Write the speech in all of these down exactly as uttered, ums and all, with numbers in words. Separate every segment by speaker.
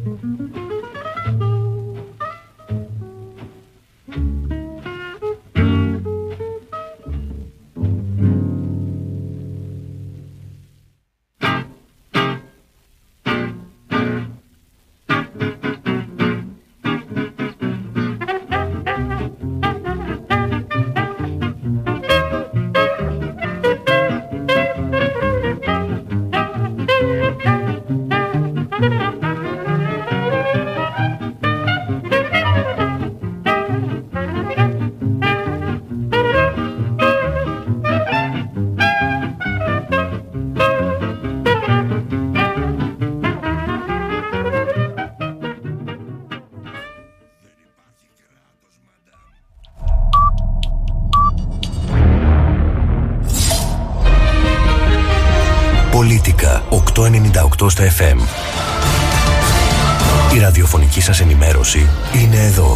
Speaker 1: Πολίτικα οκτακόσια ενενήντα οκτώ στα εφ εμ. Η ραδιοφωνική σας ενημέρωση είναι εδώ.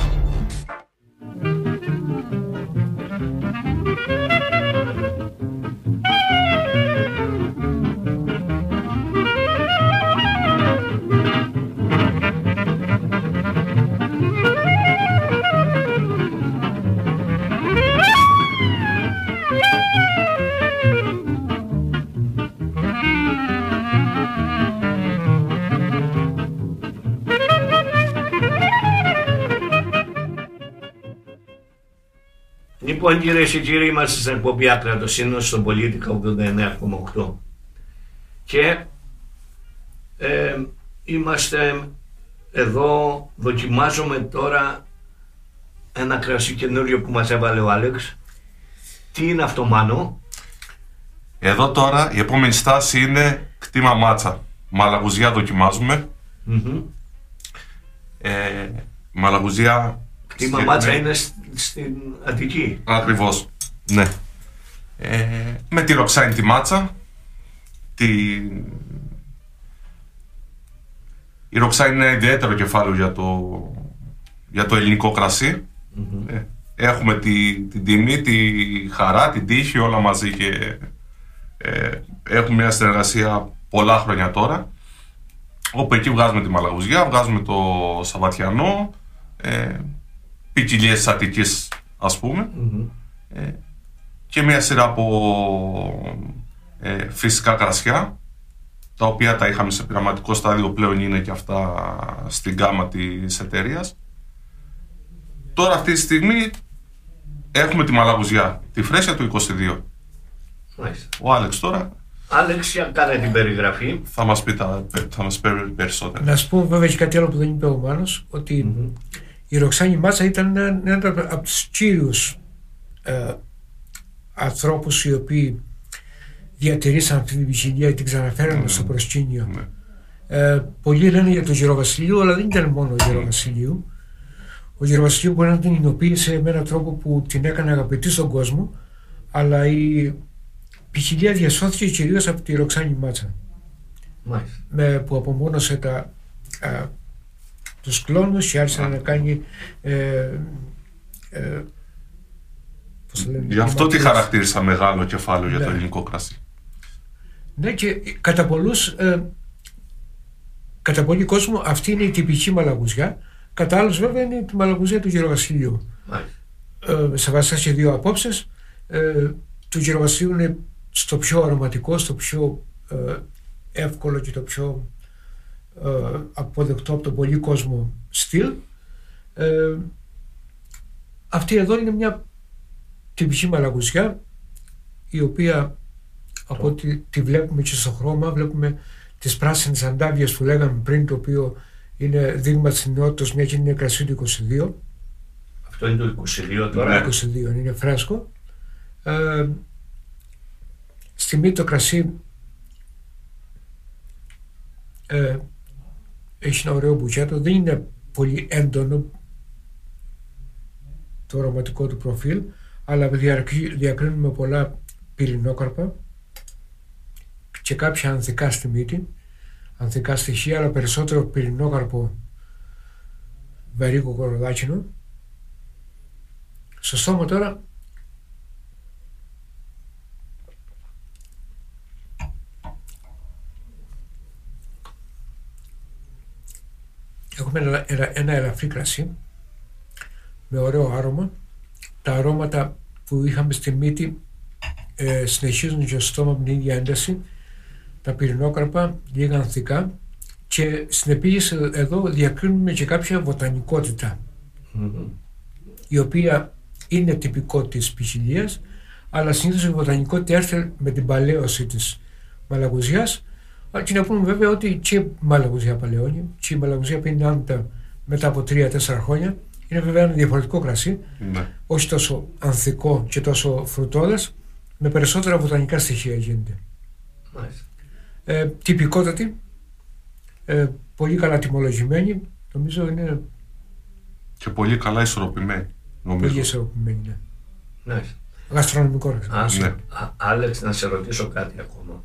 Speaker 2: Λοιπόν, κυρίες και κύριοι, είμαστε στην εκπομπή Ακρατοσύνος στον Πολίτικα ογδόντα εννέα κόμμα οκτώ και ε, είμαστε εδώ, δοκιμάζουμε τώρα ένα κρασί καινούριο που μας έβαλε ο Άλεξ. Τι είναι αυτό, Μάνο?
Speaker 3: Εδώ τώρα η επόμενη στάση είναι κτήμα μάτσα. Μαλαγουζιά δοκιμάζουμε. Mm-hmm. ε, Μαλαγουζιά
Speaker 2: κτήμα μάτσα είναι στην Αττική.
Speaker 3: Ακριβώς, ναι. Ε, με τη ροξάιν τη μάτσα. Τη... Η ροξάιν είναι ιδιαίτερο κεφάλαιο για το, για το ελληνικό κρασί. Mm-hmm. Ε, έχουμε τη, την τιμή, τη χαρά, την τύχη, όλα μαζί και ε, έχουμε μια συνεργασία πολλά χρόνια τώρα, όπου εκεί βγάζουμε τη μαλαγουζιά, βγάζουμε το σαββατιανό, ε, ποικιλίες της Αττικής, ας πούμε, mm-hmm. ε, και μια σειρά από ε, φυσικά κρασιά, τα οποία τα είχαμε σε πειραματικό στάδιο, πλέον είναι και αυτά στην γκάμα της εταιρείας. Τώρα αυτή τη στιγμή έχουμε τη μαλαγουζιά, τη φρέσια του είκοσι δύο.
Speaker 2: Μάλιστα.
Speaker 3: Ο Άλεξ τώρα...
Speaker 2: Άλεξ, για κάνε την περιγραφή.
Speaker 3: Θα μας πει, τα, θα μας πει περισσότερα.
Speaker 4: Να σου πω βέβαια και κάτι άλλο που δεν είπε ο Μάνος, ότι mm-hmm. η Ροξάνη Μάτσα ήταν ένα από τους κύριους ε, ανθρώπους οι οποίοι διατηρήσαν αυτή την ποικιλία και την ξαναφέρανε mm-hmm. στο προσκήνιο. Mm-hmm. Ε, πολλοί λένε για τον Γεροβασιλείου, αλλά δεν ήταν μόνο ο Γεροβασιλείου. Ο Γεροβασιλείου μπορεί να την εινοποίησε με έναν τρόπο που την έκανε αγαπητή στον κόσμο, αλλά η ποικιλία διασώθηκε κυρίως από τη Ροξάνη Μάτσα. Μάλιστα. Με, που απομόνωσε τα, α, τους κλόνους και άρχισε να κάνει ε, ε, πώς λένε,
Speaker 3: γι' αυτό τη χαρακτήρισα μεγάλο κεφάλαιο για ναι. το ελληνικό κρασί.
Speaker 4: Ναι, και κατά πολλούς ε, κατά πολύ κόσμο αυτή είναι η τυπική μαλαγουζιά. Κατά άλλους βέβαια είναι η μαλαγουζιά του Γεροβασιλείου. Ε, σεβαστές και δύο απόψεις. Ε, του Γεροβασιλείου είναι στο πιο αρωματικό, στο πιο ε, εύκολο και το πιο ε, αποδεκτό από τον πολύ κόσμο στυλ. Ε, αυτή εδώ είναι μια τυπική μαλαγουζιά, η οποία από ό,τι τη βλέπουμε και στο χρώμα, βλέπουμε τις πράσινες αντάβιες που λέγαμε πριν, το οποίο είναι δείγμα της νεότητας, μια και είναι κρασί του είκοσι δύο.
Speaker 2: Αυτό είναι το είκοσι δύο τώρα.
Speaker 4: Το είκοσι δύο είναι φρέσκο. Ε, στη μύτη το κρασί ε, έχει ένα ωραίο μπουκέτο, δεν είναι πολύ έντονο το αρωματικό του προφίλ, αλλά διακρίνουμε πολλά πυρηνόκαρπα και κάποια ανθικά στη μύτη, ανθικά στοιχεία, αλλά περισσότερο πυρηνόκαρπο βαρύκο κοροδάκινο. Στο στόμα τώρα έχουμε ένα, ένα, ένα ελαφρύ κρασί με ωραίο άρωμα. Τα αρώματα που είχαμε στη μύτη ε, συνεχίζουν και στο στόμα με την ίδια ένταση. Τα πυρηνόκαρπα, λίγα ανθικά, και στην επίγευση εδώ διακρίνουμε και κάποια βοτανικότητα, mm-hmm. η οποία είναι τυπικό της ποικιλίας, αλλά συνήθως η βοτανικότητα έρθει με την παλαίωση της μαλαγουζιάς. Και να πούμε βέβαια ότι και η μαλαγουζιά παλαιώνει, και η μαλαγουζιά πίνει άνετα μετά από τρία τέσσερα χρόνια. Είναι βέβαια ένα διαφορετικό κρασί, ναι. όχι τόσο ανθικό και τόσο φρουτώδες, με περισσότερα βοτανικά στοιχεία γίνεται. Ε, τυπικότατη, ε, πολύ καλά τιμολογημένη, νομίζω είναι.
Speaker 3: Και πολύ καλά ισορροπημένη. Νομίζω.
Speaker 4: Πολύ ισορροπημένη, ναι.
Speaker 2: Ναι.
Speaker 4: Γαστρονομικό.
Speaker 2: Α, ναι. Άλεξ, να σε ρωτήσω κάτι ακόμα.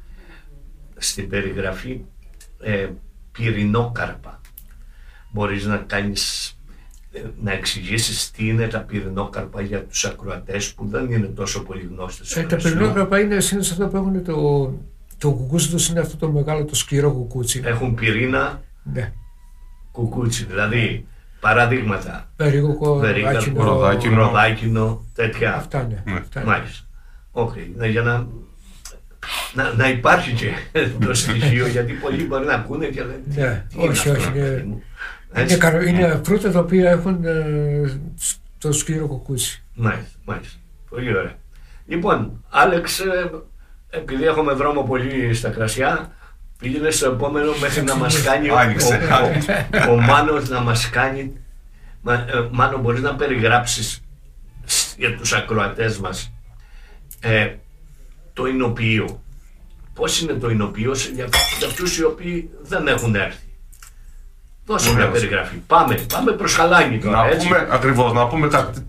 Speaker 2: Στην περιγραφή ε, πυρηνόκαρπα, μπορείς να κάνεις, να εξηγήσεις τι είναι τα πυρηνόκαρπα για τους ακροατές που δεν είναι τόσο πολύ γνώστες?
Speaker 4: Ε, τα πυρηνόκαρπα είναι συνήθως αυτά που έχουν το, το κουκούτσι τους, είναι αυτό το μεγάλο, το σκληρό κουκούτσι.
Speaker 2: Έχουν πυρήνα,
Speaker 4: ναι. κουκούτσι,
Speaker 2: δηλαδή παραδείγματα.
Speaker 4: Περίγωκο,
Speaker 2: ροδάκινο, ροδάκινο, τέτοια.
Speaker 4: Αυτά ναι.
Speaker 2: ναι. Μάλιστα. Okay. Ναι, για να, να, να υπάρχει και το στοιχείο, γιατί πολλοί μπορεί να ακούνε και λένε.
Speaker 4: Ναι, όχι, όχι. Είναι, είναι, είναι φρούτα τα οποία έχουν ε, το σκληρό κουκούτσι.
Speaker 2: Μάλιστα, μάλιστα. Πολύ ωραία. Λοιπόν, Άλεξ, επειδή έχουμε δρόμο πολύ στα κρασιά, πήγαινε στο επόμενο μέχρι να μας κάνει ο, ο, ο, ο Μάνος να μας κάνει. Μα, ε, Μάνο, μπορείς να περιγράψεις για τους ακροατές μας ε, το εινοποιείο? Πώς είναι το εινοποιείο για, για αυτούς οι οποίοι δεν έχουν έρθει? Δώσε μια περιγραφή. Πάμε, πάμε προς Χαλάνη τώρα.
Speaker 3: Να έτσι. πούμε ακριβώς, να πούμε κάτι.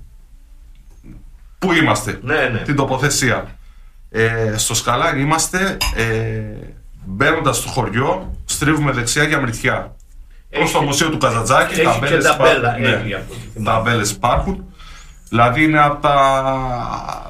Speaker 3: Πού είμαστε,
Speaker 2: ναι, ναι.
Speaker 3: την τοποθεσία. Ε, στο Σκαλάνι είμαστε, ε, μπαίνοντας στο χωριό, στρίβουμε δεξιά για Μυρτιά. Προς το μουσείο του Καζαντζάκη,
Speaker 2: έχει
Speaker 3: ταμπέλες,
Speaker 2: και ταμπέλα,
Speaker 3: ναι,
Speaker 2: έχει,
Speaker 3: ταμπέλες υπάρχουν. Δηλαδή είναι από τα...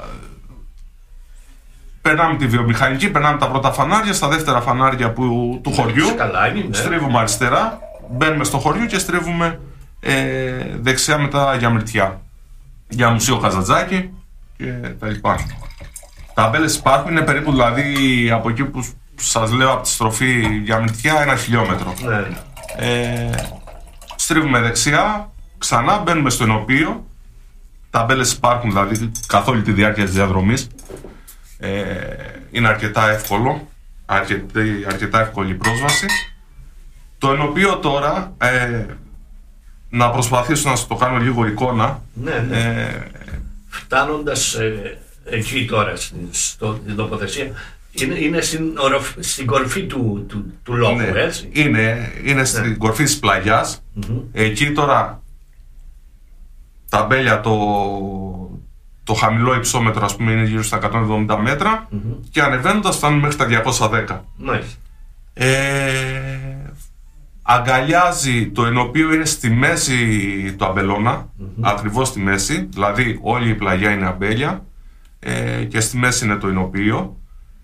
Speaker 3: Περνάμε τη βιομηχανική, περνάμε τα πρώτα φανάρια, στα δεύτερα φανάρια που, του χωριού,
Speaker 2: Σκαλάνι, ναι.
Speaker 3: στρίβουμε αριστερά, μπαίνουμε στο χωριό και στρίβουμε ε, δεξιά μετά για Μυρτιά. Για μουσείο Καζαντζάκη και τα λοιπά. Τα ταμπέλες υπάρχουν, είναι περίπου δηλαδή από εκεί που σας λέω από τη στροφή για Μυρτιά ένα χιλιόμετρο.
Speaker 2: Ναι.
Speaker 3: Ε, στρίβουμε δεξιά, ξανά μπαίνουμε στο εινοποιείο. Τα ταμπέλες υπάρχουν δηλαδή καθ' όλη τη διάρκεια της διαδρομής. Ε, είναι αρκετά εύκολο, αρκετά, αρκετά εύκολη πρόσβαση. Το εινοποιείο τώρα, ε, να προσπαθήσω να σας το κάνω λίγο εικόνα.
Speaker 2: Ναι, ναι. Ε, Φτάνοντας ε, εκεί τώρα στην, στο, στην τοποθεσία, είναι, είναι στην, οροφ, στην κορφή του, του, του λόγου,
Speaker 3: ναι,
Speaker 2: έτσι.
Speaker 3: Είναι, είναι ναι. στην κορφή της πλαγιάς. Mm-hmm. Εκεί τώρα τα μπέλια, το, το χαμηλό υψόμετρο ας πούμε είναι γύρω στα εκατόν εβδομήντα μέτρα, mm-hmm. και ανεβαίνοντας φτάνουν μέχρι τα διακόσια δέκα.
Speaker 2: Nice.
Speaker 3: Ε, αγκαλιάζει, το εινοποιείο είναι στη μέση του αμπελώνα, mm-hmm. ακριβώς στη μέση, δηλαδή όλη η πλαγιά είναι αμπέλια ε, και στη μέση είναι το εινοποιείο.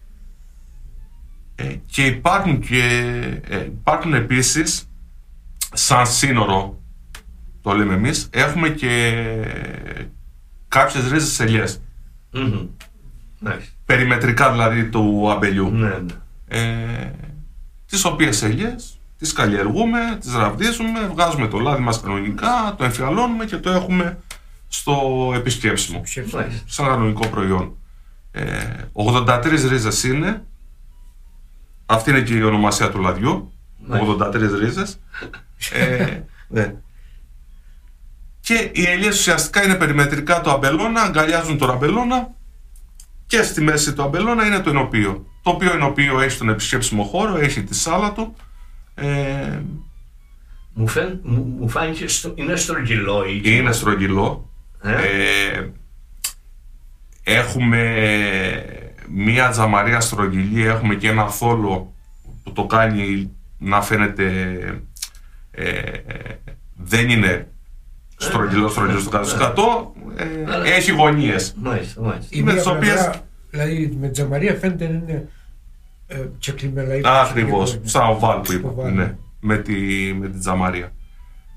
Speaker 3: Ε, και υπάρχουν, και ε, υπάρχουν επίσης, σαν σύνορο, το λέμε εμείς, έχουμε και κάποιες ρίζες ελιές.
Speaker 2: Mm-hmm. Nice.
Speaker 3: Περιμετρικά δηλαδή του αμπελιού.
Speaker 2: Ναι, ναι.
Speaker 3: Ε, τις οποίες ελιές τις καλλιεργούμε, τις ραβδίζουμε, βγάζουμε το λάδι μας κανονικά, το εμφιαλώνουμε και το έχουμε στο επισκέψιμο, σαν κανονικό προϊόν. Ε, ογδόντα τρεις ρίζες είναι, αυτή είναι και η ονομασία του λαδιού, ογδόντα τρεις ρίζες. ε, ναι. Και οι ελιές ουσιαστικά είναι περιμετρικά το αμπελώνα, αγκαλιάζουν το αμπελώνα και στη μέση του αμπελώνα είναι το εινοποιείο. Το οποίο εινοποιείο έχει τον επισκέψιμο χώρο, έχει τη σάλα του. Ε,
Speaker 2: μου, φαίν, μου, μου φάνηκε, στο, είναι στρογγυλό.
Speaker 3: Είναι στρογγυλό. Ε? Ε, έχουμε μία τζαμαρία στρογγυλή, έχουμε και ένα θόλο που το κάνει να φαίνεται ε, δεν είναι στρογγυλό, στρογγυλό στο κάτω σκατό, ε, έχει γωνίες.
Speaker 2: Μάλιστα, μάλιστα.
Speaker 4: Η μία πλευρά, δηλαδή με τζαμαρία φαίνεται να είναι ε, τσεκλιμένα.
Speaker 3: Ακριβώς, σαν ο βάλ που είπα, ναι, με, τη, με την τζαμαρία.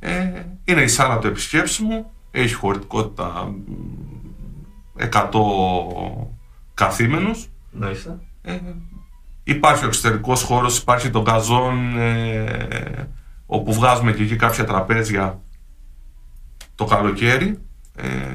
Speaker 3: Ε, είναι η σάλα του επισκέψιμου, έχει χωρητικότητα εκατό καθήμενους.
Speaker 2: Μάλιστα.
Speaker 3: Ε, υπάρχει ο εξωτερικός χώρος, υπάρχει το γκαζόν, ε, όπου βγάζουμε και εκεί κάποια τραπέζια το καλοκαίρι. Ε,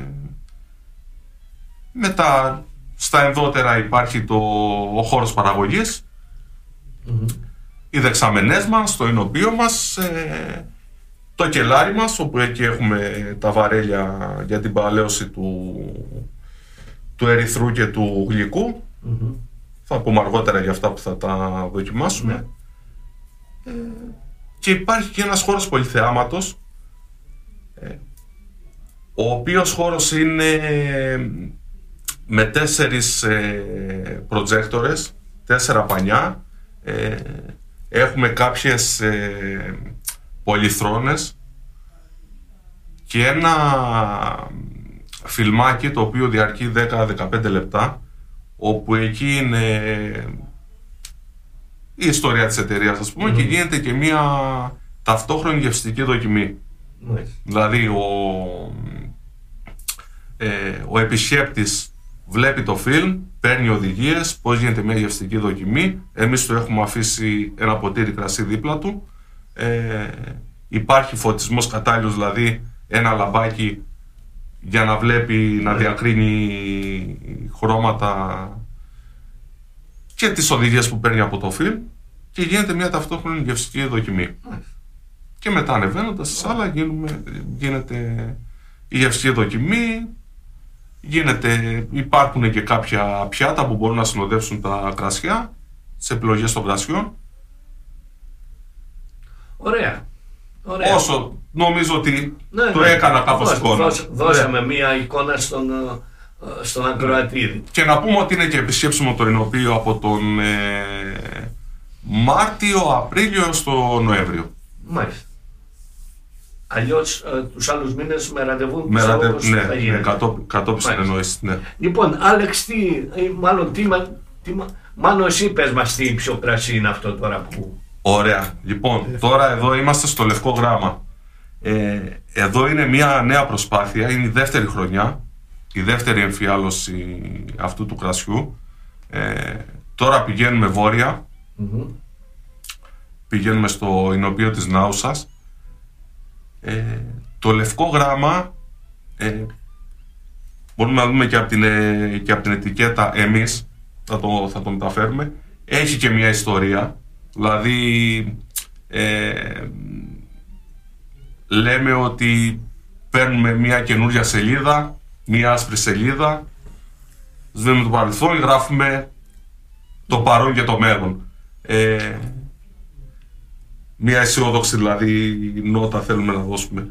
Speaker 3: μετά στα ενδότερα υπάρχει το, ο χώρος παραγωγής, mm-hmm. οι δεξαμενές μας, το εινοποιείο μας, ε, το κελάρι μας, όπου εκεί έχουμε τα βαρέλια για την παλαίωση του, του ερυθρού και του γλυκού. Mm-hmm. Θα πούμε αργότερα για αυτά που θα τα δοκιμάσουμε. Mm-hmm. Ε, και υπάρχει και ένας χώρος πολυθεάματος, ε, ο οποίος χώρος είναι με τέσσερις ε, προτζέκτορες, τέσσερα πανιά, ε, έχουμε κάποιες ε, πολυθρόνες και ένα φιλμάκι το οποίο διαρκεί δέκα με δεκαπέντε λεπτά, όπου εκεί είναι η ιστορία της εταιρείας, ας πούμε, mm-hmm. και γίνεται και μια ταυτόχρονη γευστική δοκιμή. Mm-hmm. Δηλαδή ο, ε, ο επισκέπτης βλέπει το φιλμ, παίρνει οδηγίες πώς γίνεται μια γευστική δοκιμή, εμείς του έχουμε αφήσει ένα ποτήρι κρασί δίπλα του, ε, υπάρχει φωτισμός κατάλληλος, δηλαδή ένα λαμπάκι για να βλέπει, να διακρίνει χρώματα και τις οδηγίες που παίρνει από το φιλμ, και γίνεται μια ταυτόχρονη γευστική δοκιμή. Mm. Και μετά ανεβαίνοντας στη σάλα γίνουμε, γίνεται η γευστική δοκιμή, γίνεται, υπάρχουν και κάποια πιάτα που μπορούν να συνοδεύσουν τα κρασιά, τις επιλογές των κρασιών.
Speaker 2: Ωραία. Ωραία.
Speaker 3: Όσο νομίζω ότι
Speaker 2: ναι,
Speaker 3: το
Speaker 2: ναι,
Speaker 3: έκανα κάπως εικόνα.
Speaker 2: Δώσ, δώσαμε μία εικόνα στον, στον ακροατήρι.
Speaker 3: Και να πούμε ότι είναι και επισκέψιμο το εινοποιείο από τον ε, Μάρτιο, Απρίλιο στο Νοέμβριο.
Speaker 2: Μάλιστα. Αλλιώς ε, τους άλλους μήνες με ραντεβού
Speaker 3: με ραντε...
Speaker 2: όπως
Speaker 3: ναι,
Speaker 2: θα γίνεται.
Speaker 3: Ναι, κατώ, κατόπιν συνεννόησης, ναι.
Speaker 2: Λοιπόν, Άλεξ, τι, μάλλον τι, τι, μάλλον εσύ πες μας τι ποιο κρασί είναι αυτό τώρα που...
Speaker 3: Ωραία. Λοιπόν, τώρα εδώ είμαστε στο Λευκό Γράμμα. Ε, εδώ είναι μια νέα προσπάθεια, είναι η δεύτερη χρονιά, η δεύτερη εμφιάλωση αυτού του κρασιού. Ε, τώρα πηγαίνουμε βόρεια, mm-hmm. πηγαίνουμε στο εινοποιείο της Νάουσας. Ε, το Λευκό Γράμμα, ε, μπορούμε να δούμε και από την, ε, και από την ετικέτα, εμείς θα το, θα το μεταφέρουμε, έχει και μια ιστορία. Δηλαδή ε, λέμε ότι παίρνουμε μια καινούργια σελίδα, μια άσπρη σελίδα, σβήνουμε το παρελθόν, γράφουμε το παρόν και το μέλλον. Ε, μια αισιόδοξη δηλαδή νότα θέλουμε να δώσουμε.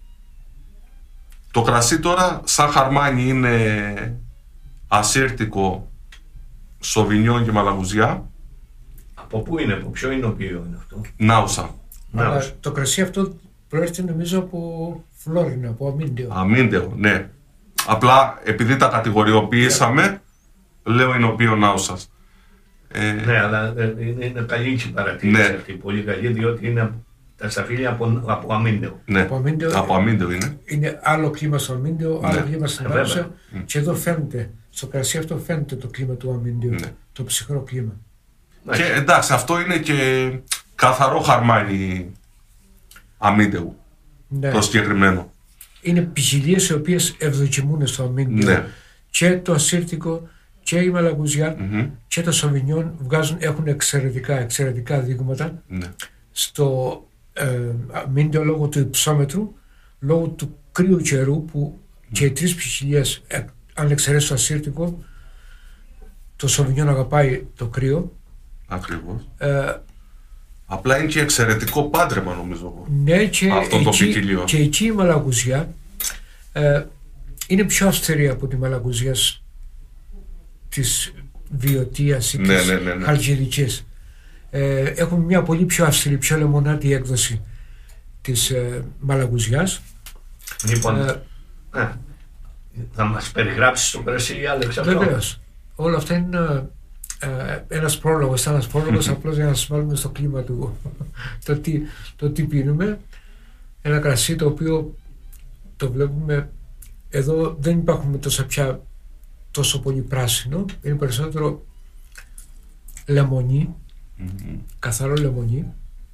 Speaker 3: Το κρασί τώρα σαν χαρμάνι είναι ασύρτικο, σοβινιόν και μαλαγουζιά.
Speaker 2: Από πού είναι, από ποιο εινοποιείο είναι αυτό?
Speaker 3: Νάουσα.
Speaker 4: Αλλά το κρασί αυτό προέρχεται νομίζω από Φλόρινα, από Αμίντεο.
Speaker 3: Αμίντεο, ναι. Απλά επειδή τα κατηγοριοποιήσαμε, λέω εινοποιείο Νάουσας.
Speaker 2: Ε, ναι, αλλά είναι, είναι καλή η παρατήρηση, ναι. Αυτή, πολύ καλή, διότι είναι τα σταφύλια από, από Αμίντεο.
Speaker 3: Ναι, από Αμίντεο, από Αμίντεο είναι.
Speaker 4: Είναι άλλο κλίμα στο Αμίντεο, άλλο ναι. κλίμα στην Νάουσα. Mm. Και εδώ φαίνεται, στο κρασί αυτό φαίνεται το κλίμα του Αμίντεου, ναι. Το ψυχρό κλίμα.
Speaker 3: Και εντάξει, αυτό είναι και καθαρό χαρμάνι Αμίντεου, ναι. Το συγκεκριμένο.
Speaker 4: Είναι ποικιλίες οι οποίες ευδοκιμούν στο Αμίντεο, ναι. Και το ασύρτικο και η μαλαγουζιά, mm-hmm. και το σοβινιόν βγάζουν, έχουν εξαιρετικά, εξαιρετικά δείγματα, ναι. Στο ε, Αμίντεο λόγω του υψόμετρου, λόγω του κρύου καιρού που mm. και οι τρεις ποικιλίες, ε, αν εξαιρέσει το ασύρτικο, το σοβινιόν αγαπάει το κρύο.
Speaker 3: Ακριβώς. Ε, Απλά είναι και εξαιρετικό πάντρεμα νομίζω.
Speaker 4: Ναι, και,
Speaker 3: αυτό το
Speaker 4: εκεί, και εκεί η μαλαγουζιά ε, είναι πιο αυστηρή από τη μαλαγουζιά της Βιωτίας ή, ναι, της, ναι, ναι, ναι. Χαλκιδικής. Ε, έχουμε μια πολύ πιο αυστηρή, πιο λεμονάτη έκδοση της ε, μαλαγουζιάς.
Speaker 2: Λοιπόν, ε, ε, θα μας περιγράψεις το κρασί, Άλεξ, αυτό?
Speaker 4: Βεβαίως. Όλα αυτά είναι ε, ένας πρόλογος, ένας πρόλογος απλώς για να σας βάλουμε στο κλίμα του το τι, το τι πίνουμε. ένα κρασί το οποίο το βλέπουμε εδώ, δεν υπάρχουν τόσα πια τόσο πολύ πράσινο, είναι περισσότερο λεμονί, mm-hmm. καθαρό λεμονί.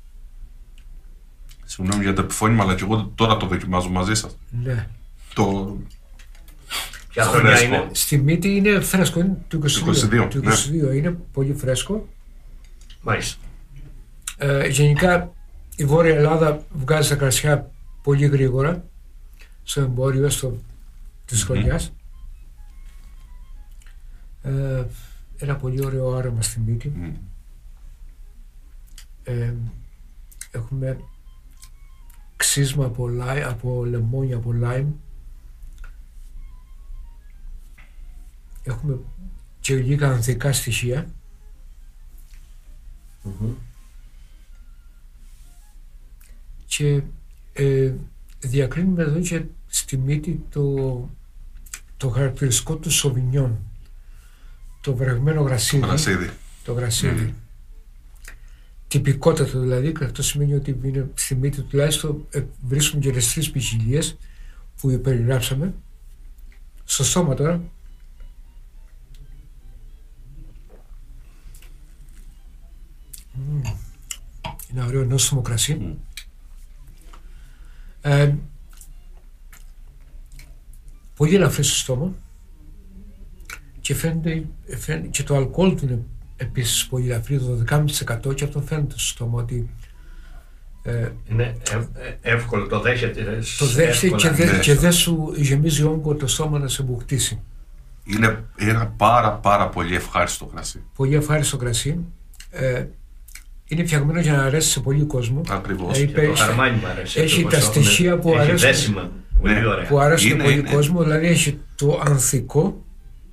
Speaker 3: Συγγνώμη για το επιφώνημα, αλλά και εγώ τώρα το δοκιμάζω μαζί σας.
Speaker 4: Ναι.
Speaker 3: Το...
Speaker 2: Ποια χρονιά είναι?
Speaker 4: Στη μύτη είναι φρέσκο, είναι του είκοσι δύο.
Speaker 3: είκοσι δύο,
Speaker 4: του είκοσι δύο ναι. Είναι πολύ φρέσκο.
Speaker 2: Μάλιστα.
Speaker 4: Ε, γενικά η Βόρεια Ελλάδα βγάζει τα κρασιά πολύ γρήγορα στο εμπόριο στο, της mm-hmm. χρονιάς. Ε, ένα πολύ ωραίο άρωμα στη μύτη. Mm. Ε, έχουμε ξύσμα από, λάι, από λεμόνια, από λάιμ. Έχουμε και λίγα ανθικά στοιχεία.
Speaker 2: Mm-hmm.
Speaker 4: Και ε, διακρίνουμε εδώ και στη μύτη το, το χαρακτηριστικό του σοβινιόν, το βρεγμένο γρασίδι.
Speaker 3: Γρασίδι.
Speaker 4: Το γρασίδι. Mm. Τυπικότατο δηλαδή, και αυτό σημαίνει ότι είναι στη μύτη τουλάχιστον ε, βρίσκουμε και τις τρεις ποικιλίες που περιγράψαμε. Στο στόμα τώρα. Mm. Είναι ωραίο νόστιμο κρασί. Mm. Ε, πολύ ελαφρύ στο στόμα και φαίνεται, φαίνεται και το αλκοόλ του είναι επίσης πολύ ελαφρύ, το δώδεκα κόμμα πέντε τοις εκατό, και αυτό φαίνεται στο στόμα ότι
Speaker 2: ε, είναι ε, ε, εύκολο, το δέχεται.
Speaker 4: Το δέχεται και, δε, και δεν σου γεμίζει όγκο το στόμα να σε μπουχτίσει.
Speaker 3: Είναι ένα πάρα πάρα πολύ ευχάριστο κρασί.
Speaker 4: Πολύ ευχάριστο κρασί. Ε, είναι φτιαγμένο για να αρέσει σε πολύ κόσμο.
Speaker 3: Ακριβώς.
Speaker 2: Ε, το χαρμάνι μου αρέσει.
Speaker 4: Έχει τα στοιχεία που αρέσουν,
Speaker 2: δέσιμα, πολύ ωραία.
Speaker 4: που αρέσουν
Speaker 3: είναι,
Speaker 4: πολύ
Speaker 3: είναι.
Speaker 4: κόσμο, δηλαδή έχει το ανθικό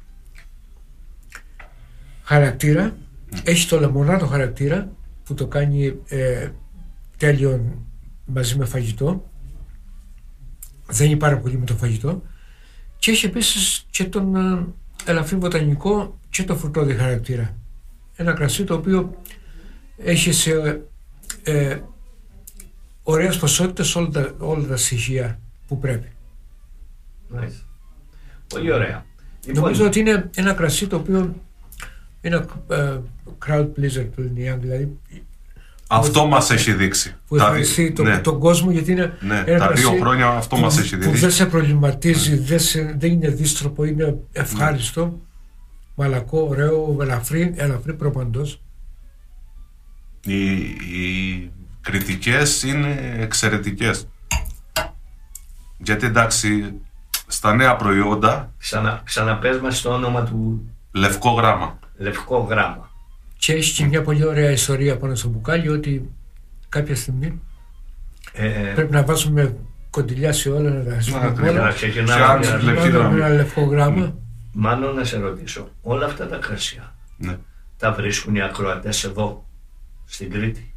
Speaker 4: χαρακτήρα, mm. έχει το λεμονάτο χαρακτήρα που το κάνει ε, τέλειο μαζί με φαγητό, δεν είναι πάρα πολύ με το φαγητό, και έχει επίσης και τον ε, ελαφρύ βοτανικό και το φρουτόδι χαρακτήρα. Ένα κρασί το οποίο έχει σε ε, ωραίες ποσότητες όλα τα, όλα τα στοιχεία που πρέπει.
Speaker 2: Nice. Πολύ ωραία.
Speaker 4: Νομίζω
Speaker 2: Λοιπόν,
Speaker 4: ότι είναι ένα κρασί το οποίο είναι uh, crowd pleaser που λένε οι Άγγλοι, δηλαδή
Speaker 3: αυτό μας έχει δείξει.
Speaker 4: Που ευχαριστεί τον, ναι. τον κόσμο, γιατί είναι
Speaker 3: ναι,
Speaker 4: ένα
Speaker 3: τα δύο χρόνια αυτό
Speaker 4: που,
Speaker 3: μας έχει δείξει.
Speaker 4: Που δεν σε προβληματίζει, ναι. δεν, σε, δεν είναι δύστροπο, είναι ευχάριστο, ναι. μαλακό, ωραίο, ελαφρύ, ελαφρύ προπαντός.
Speaker 3: Οι, οι κριτικές είναι εξαιρετικές. Γιατί εντάξει, στα νέα προϊόντα
Speaker 2: Ξανα, ξαναπες μας το όνομα του.
Speaker 3: Λευκό γράμμα.
Speaker 2: Λευκό γράμμα.
Speaker 4: Και έχει και μια πολύ ωραία ιστορία πάνω στο μπουκάλι, ότι κάποια στιγμή
Speaker 2: ε,
Speaker 4: πρέπει να βάζουμε κοντιλιά σε όλα, να τα
Speaker 2: ζούμε όλα.
Speaker 4: Με ένα λευκό γράμμα.
Speaker 2: Μάνο, να σε ρωτήσω, όλα αυτά τα κρασιά
Speaker 3: ναι.
Speaker 2: τα βρίσκουν οι ακροατές εδώ στην Κρήτη?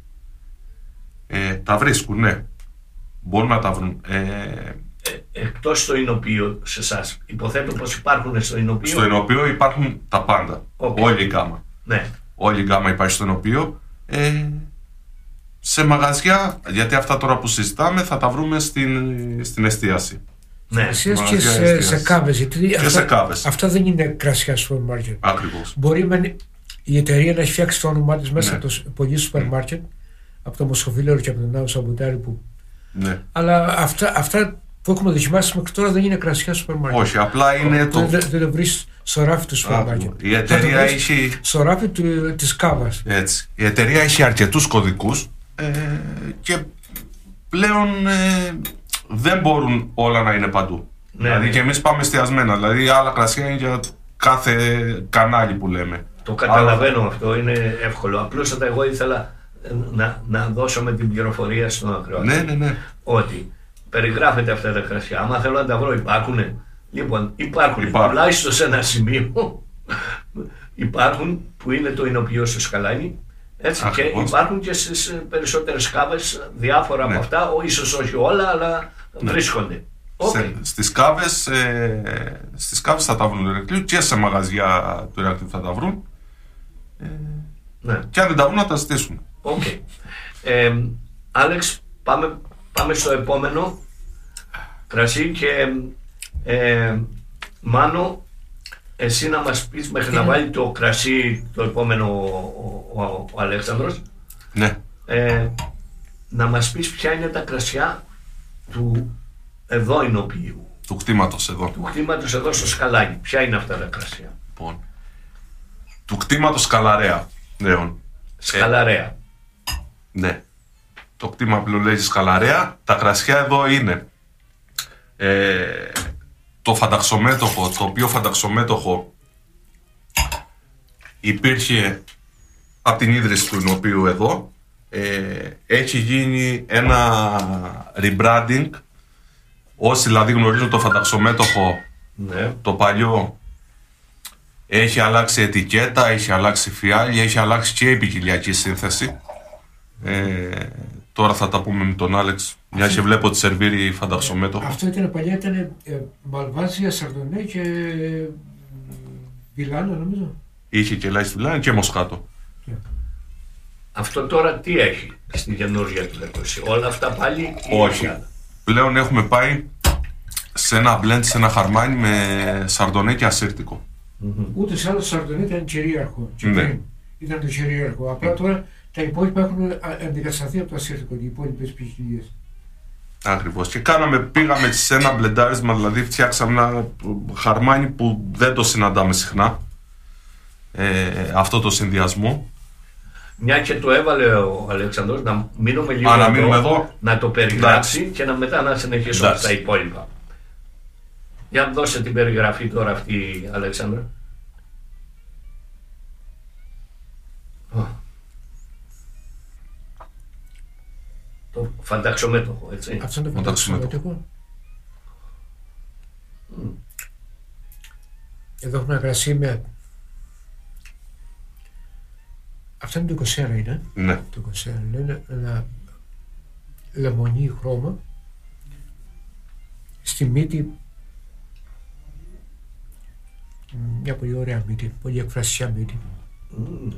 Speaker 3: Ε, τα βρίσκουν, ναι. Μπορούν να τα βρουν. Ε,
Speaker 2: ε, εκτός στο Ινωπείο, σε εσάς, υποθέτω πως υπάρχουν στο Ινωπείο.
Speaker 3: Στο Ινωπείο υπάρχουν τα πάντα. Okay. Όλη η γκάμα.
Speaker 2: Ναι.
Speaker 3: Όλη η γκάμα υπάρχει στο Ινωπείο. Ε, σε μαγαζιά, γιατί αυτά τώρα που συζητάμε θα τα βρούμε στην, στην εστίαση.
Speaker 2: Ναι.
Speaker 4: Και σε, σε κάβες. Γιατί
Speaker 3: και
Speaker 4: αυτά,
Speaker 3: σε κάβες.
Speaker 4: Αυτά δεν είναι κρασιά σούπερ μάρκετ.
Speaker 3: Ακριβώς.
Speaker 4: Μπορεί με, η εταιρεία να έχει φτιάξει το όνομά της μέσα ναι. από το πολύ σούπερ μάρκετ, mm. από το Μοσχοβίλερο και από τον Νάο Σαμπουτάρη που.
Speaker 3: Ναι.
Speaker 4: Αλλά αυτά, αυτά που έχουμε δοκιμάσει μέχρι τώρα δεν είναι κρασιά σούπερ μάρκετ.
Speaker 3: Όχι, απλά είναι το.
Speaker 4: Δεν το, το βρει στο ράφι του σούπερ μάρκετ.
Speaker 3: Η εταιρεία έχει.
Speaker 4: Στο ράφι τη κάβα.
Speaker 3: Έτσι. Η εταιρεία έχει αρκετούς κωδικούς ε, και πλέον ε, δεν μπορούν όλα να είναι παντού. Ναι, δηλαδή ναι. και εμείς πάμε εστιασμένα. Δηλαδή άλλα κρασιά είναι για κάθε κανάλι που λέμε.
Speaker 2: Το καταλαβαίνω Αλλά... αυτό, είναι εύκολο. Απλούστατα εγώ ήθελα να, να δώσω με την πληροφορία στον ακροατή.
Speaker 3: Ναι, ναι, ναι.
Speaker 2: Ότι περιγράφεται αυτά τα κρασιά. Άμα θέλω να τα βρω, υπάρχουνε. Λοιπόν, υπάρχουν.
Speaker 3: Υπάρχουν.
Speaker 2: Τουλάχιστον σε ένα σημείο υπάρχουν που είναι το Ινωπείο στο Σκαλάνι. Έτσι, και υπάρχουν και στις περισσότερες κάβες διάφορα ναι. από αυτά, ίσως όχι όλα, αλλά ναι. βρίσκονται. Okay.
Speaker 3: Σε, στις, κάβες, ε, στις κάβες θα τα βρουν του Ηρακλείου και σε μαγαζιά του Ηρακλείου θα τα βρουν. Ε,
Speaker 2: ναι.
Speaker 3: Και αν δεν τα βρουν να τα ζητήσουν.
Speaker 2: Okay. Ε, Άλεξ, πάμε πάμε στο επόμενο κρασί και ε, Μάνο, εσύ να μας πεις μέχρι να βάλει το κρασί το επόμενο ο, ο, ο, ο Αλέξανδρος.
Speaker 3: Ναι.
Speaker 2: Ε, να μας πεις ποια είναι τα κρασιά του εδώ εινοποιείου.
Speaker 3: Του κτήματος εδώ.
Speaker 2: Του κτήματος εδώ στο Σκαλάκι. Ποια είναι αυτά τα κρασιά?
Speaker 3: Λοιπόν, του κτήματος Σκαλαρέα. Ναι.
Speaker 2: Σκαλαρέα.
Speaker 3: Ε, ναι. Το κτήμα πληολέζης Σκαλαρέα. Τα κρασιά εδώ είναι ε, το φανταξομέτωχο, το οποίο φανταξομέτωχο υπήρχε από την ίδρυση του εινοποιείου εδώ. Ε, έχει γίνει ένα rebranding. Όσοι δηλαδή γνωρίζουν το φανταξομέτωχο,
Speaker 2: ναι,
Speaker 3: το παλιό, έχει αλλάξει ετικέτα, έχει αλλάξει φιάλια, έχει αλλάξει και η ποικιλιακή σύνθεση. Ε, τώρα θα τα πούμε με τον Άλεξ, μια και βλέπω ότι σερβίρει φανταξομέτωχο.
Speaker 4: Αυτό ήταν παλιά, ήταν ε, Μαλβάζια, Σαρδονέ και ε, Βιλάνο νομίζω.
Speaker 3: Είχε και ελάχιστη Βιλάνο και Μοσχάτο.
Speaker 4: Yeah.
Speaker 2: Αυτό τώρα τι έχει στην καινούργια του είκοσι? Όλα αυτά πάλι?
Speaker 3: Όχι. Πλέον έχουμε πάει σε ένα blend, σε ένα χαρμάνι με Σαρδονέ και ασύρτικο.
Speaker 4: Mm-hmm. Ούτε σε άλλο το Σαρδονέ ήταν κυρίαρχο.
Speaker 3: Ναι.
Speaker 4: Ήταν το κυρίαρχο. Απλά τώρα τα υπόλοιπα έχουν αντικατασταθεί από το ασύρτικο, οι υπόλοιπες ποικιλίες.
Speaker 3: Ακριβώς. Και κάναμε, πήγαμε σε ένα μπλεντάρισμα, δηλαδή φτιάξαμε ένα χαρμάνι που δεν το συναντάμε συχνά. Ε, αυτό το συνδυασμό.
Speaker 2: Μια και το έβαλε ο Αλέξανδρος, να μείνουμε λίγο
Speaker 3: Α, να,
Speaker 2: εδώ,
Speaker 3: εδώ.
Speaker 2: να το περιγράψει και να μετά να συνεχίσουμε στα υπόλοιπα. Για δώσε την περιγραφή τώρα αυτή, Αλέξανδρο. Το φανταξομέτωχο, έτσι.
Speaker 4: Αυτό είναι το φανταξομέτωχο. Mm. Εδώ έχουμε ένα κρασί με... Αυτό είναι το είκοσι ένα, είναι.
Speaker 3: Ναι.
Speaker 4: Το είκοσι ένα είναι ένα λεμονί χρώμα. Στη μύτη μια πολύ ωραία μύτη, πολύ εκφραστικά μύτη. Mm.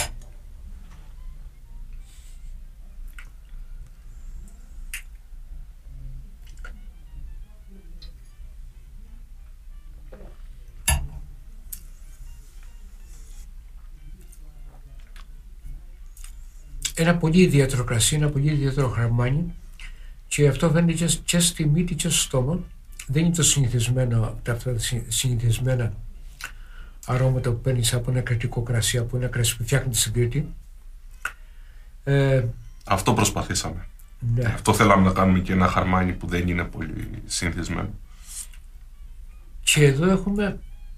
Speaker 4: Ένα πολύ ιδιαίτερο κρασί, ένα πολύ ιδιαίτερο χαρμάνι και αυτό φαίνεται και, και στη μύτη και στο στόμα. Δεν είναι το συνηθισμένο, τα αυτά συνηθισμένα αρώματα που παίρνεις από ένα κρατικό κρασί, από ένα κρασί που φτιάχνεται στην Κρήτη. Ε,
Speaker 3: αυτό προσπαθήσαμε.
Speaker 4: Ναι.
Speaker 3: Αυτό θέλαμε να κάνουμε και ένα χαρμάνι που δεν είναι πολύ συνηθισμένο.
Speaker 4: Και εδώ έχουμε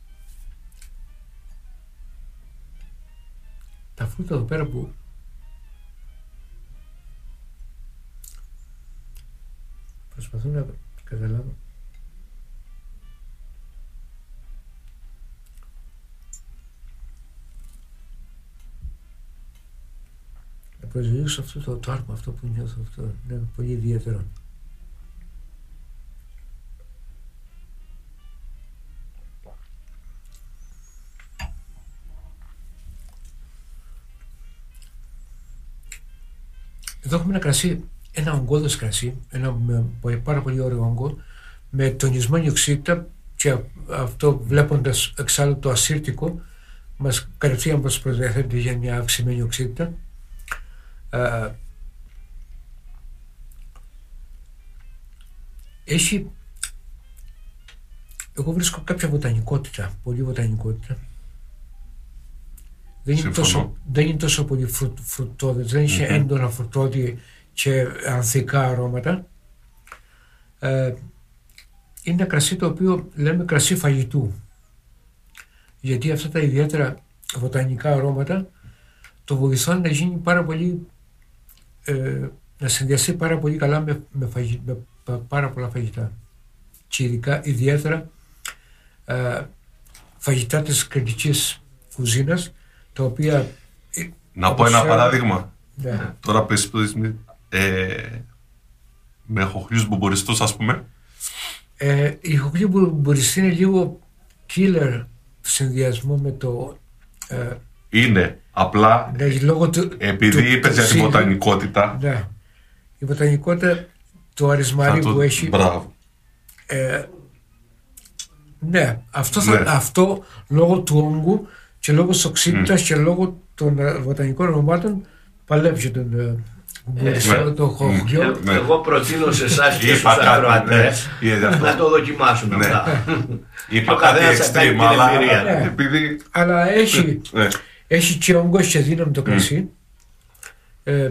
Speaker 4: τα φρούτα εδώ πέρα που προσπαθώ να καταλάβω. Να προσδιορίσω αυτό το, το άρμα, αυτό που νιώθω, αυτό είναι πολύ ιδιαίτερο. Εδώ έχουμε ένα κρασί, ένα ογκώδες κρασί, ένα με πάρα πολύ ωραίο όγκο, με τονισμένη οξύτητα και αυτό βλέποντας εξάλλου το ασύρτικο μας κατευθείαν μας προδιαθέτει για μια αυξημένη οξύτητα. Ε, έχει, εγώ βρίσκω κάποια βοτανικότητα, πολύ βοτανικότητα. Δεν είναι, τόσο, δεν είναι τόσο πολύ φρου, φρουτόδες, δεν είχε mm-hmm. έντονα φρουτόδη και ανθικά αρώματα. Ε, είναι ένα κρασί το οποίο λέμε κρασί φαγητού. Γιατί αυτά τα ιδιαίτερα βοτανικά αρώματα το βοηθούν να γίνει πάρα πολύ, ε, να συνδυαστεί πάρα πολύ καλά με, με, φαγη, με πάρα πολλά φαγητά. Και ειδικά ιδιαίτερα ε, φαγητά της κριτικής κουζίνας, τα οποία...
Speaker 3: Να πω ένα σε... παράδειγμα.
Speaker 4: Ναι.
Speaker 3: Τώρα πες ε, με χοχλιούς μπομποριστούς, ας πούμε.
Speaker 4: Ε, η χοχλή μπομποριστή είναι λίγο killer συνδυασμό με το... Ε,
Speaker 3: είναι, απλά
Speaker 4: ναι, λόγω του,
Speaker 3: επειδή
Speaker 4: του,
Speaker 3: είπες για τη βοτανικότητα.
Speaker 4: Ναι, η βοτανικότητα το αρισμάρι
Speaker 3: το...
Speaker 4: που έχει.
Speaker 3: Μπράβο.
Speaker 4: Ε, ναι, αυτό, θα,
Speaker 3: Ναι.
Speaker 4: αυτό λόγω του όγκου και λόγω της οξύτητας mm. και λόγω των ε, βοτανικών αρωμάτων παλεύει τον ε,
Speaker 2: Ε,
Speaker 4: το χωριό.
Speaker 2: Ε,
Speaker 3: Ναι.
Speaker 2: Εγώ προτείνω σε εσάς και στους
Speaker 3: Είπα κάτι,
Speaker 2: ακροατές
Speaker 3: ναι. Είδε αυτό.
Speaker 2: να το δοκιμάσουν
Speaker 3: Ναι.
Speaker 2: αυτά.
Speaker 3: Είπα
Speaker 2: Ο
Speaker 3: κάτι
Speaker 2: καθένας θα κάνει
Speaker 3: extreme,
Speaker 2: την
Speaker 3: αλλά
Speaker 2: εμπειρία.
Speaker 4: Ναι.
Speaker 3: επειδή...
Speaker 4: Αλλά έχει,
Speaker 3: Ναι.
Speaker 4: έχει και όγκο και δύναμη το κρασί. Ε,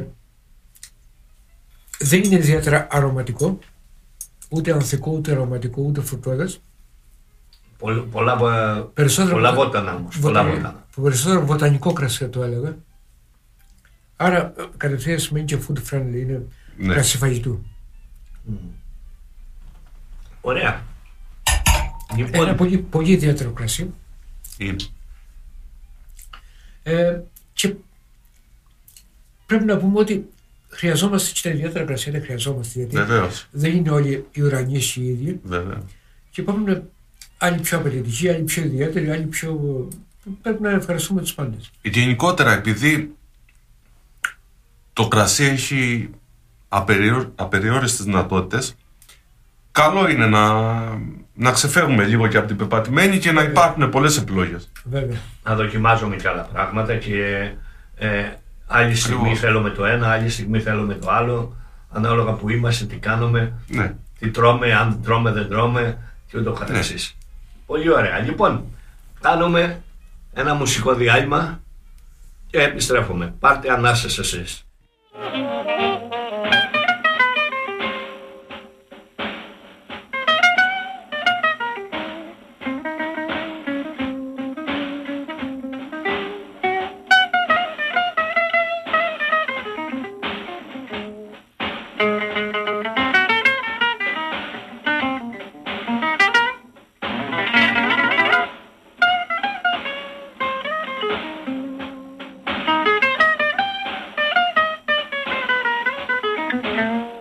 Speaker 4: δεν είναι ιδιαίτερα αρωματικό, ούτε ανθικό, ούτε αρωματικό, ούτε φρουτώδες.
Speaker 2: Πολλ- Πολλά, βο-
Speaker 4: Περισσότερο
Speaker 2: πολλά
Speaker 4: βοτα-
Speaker 2: βότανα όμως. Πολλά
Speaker 4: βοτα-
Speaker 2: βότανα.
Speaker 4: Περισσότερο βοτανικό κρασί το έλεγα. Άρα ε, κατευθείαν σημαίνει και food friendly, είναι
Speaker 3: Ναι.
Speaker 4: κρασί φαγητού.
Speaker 2: Ωραία.
Speaker 4: Ένα
Speaker 2: Λοιπόν,
Speaker 4: πολύ, πολύ ιδιαίτερο κρασί.
Speaker 3: Είναι.
Speaker 4: Ε, και πρέπει να πούμε ότι χρειαζόμαστε και τα ιδιαίτερα κρασιά, δεν χρειαζόμαστε γιατί
Speaker 3: Βεβαίως.
Speaker 4: δεν είναι όλοι οι ουρανείς οι ίδιοι
Speaker 3: Βεβαίως.
Speaker 4: και υπάρχουν άλλοι πιο απαιτητικοί, άλλοι πιο ιδιαίτεροι, άλλοι πιο. Πρέπει να ευχαριστούμε τους πάντες.
Speaker 3: Γενικότερα, επειδή το κρασί έχει απεριό- απεριόριστες δυνατότητες, καλό είναι να, να ξεφεύγουμε λίγο και από την πεπατημένη και να υπάρχουν πολλές επιλογές.
Speaker 4: Βέβαια.
Speaker 2: να δοκιμάζουμε και άλλα πράγματα και ε, άλλη στιγμή
Speaker 3: Ακριβώς.
Speaker 2: θέλουμε το ένα, άλλη στιγμή θέλουμε το άλλο, ανάλογα που είμαστε, τι κάνουμε,
Speaker 3: Ναι.
Speaker 2: τι τρώμε, αν τρώμε, δεν τρώμε και ούτω καθεξής. Πολύ ωραία. Λοιπόν, κάνουμε ένα μουσικό διάλειμμα και επιστρέφουμε. Πάρτε ανάσες εσείς.
Speaker 5: Thank you.